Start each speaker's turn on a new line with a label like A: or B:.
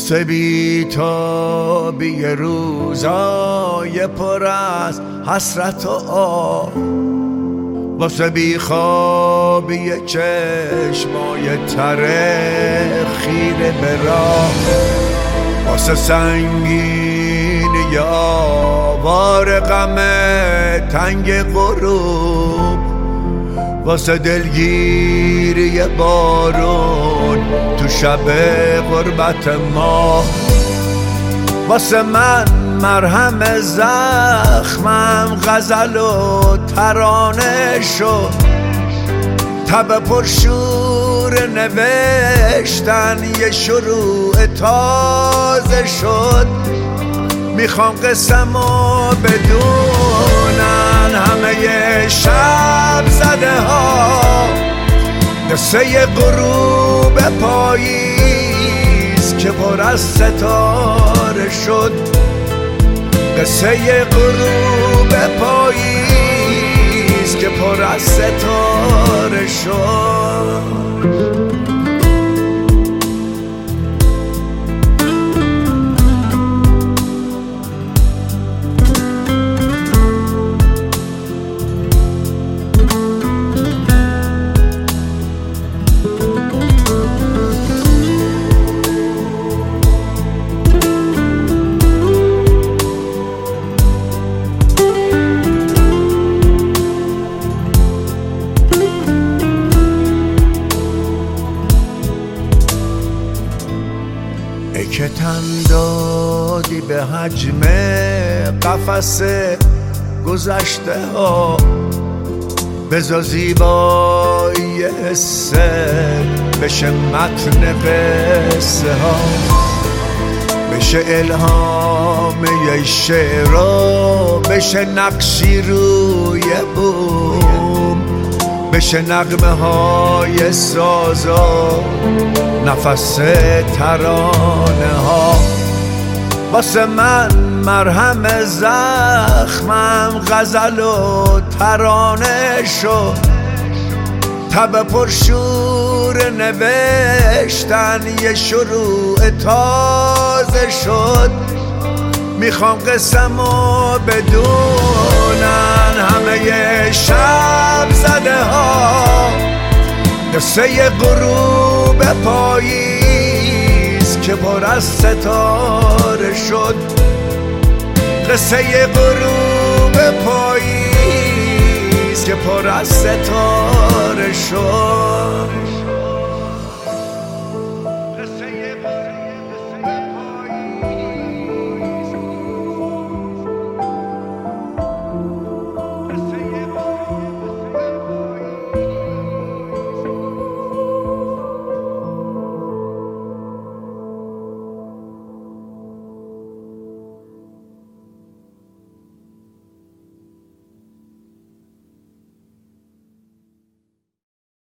A: واسه بی‌تابی روزای پر از حسرت و آه، واسه بیخوابی چشمای تره خیره به راه، واسه سنگینی آوار غم تنگ غروب، واسه دلگیری بارون تو شب غربت ما، واسه من مرهم زخمم غزل و ترانه شد، تب پرشور نوشتن یه شروع تازه شد. میخوام قسمو بدونن همه شب زده ها، قصه غروب پاییز که پر از ستاره شد، قصه غروب پاییز که پر از ستاره شد. ای که تن دادی به حجم قفس گذشته ها، بذار زیبایی حسه بشه متن قصه ها، بشه الهام یه شعرها، بشه نقشی روی بوم، بشه نغمه های سازا نفس ترانه ها. واسه من مرهم زخمم غزل و ترانه شد، تب پرشور نوشتن یه شروع تازه شد. میخوام قسمو بدونن همه شب زده ها، قصه غروب پاییز که پر از ستاره شد، قصه غروب پاییز که پر از ستاره شد.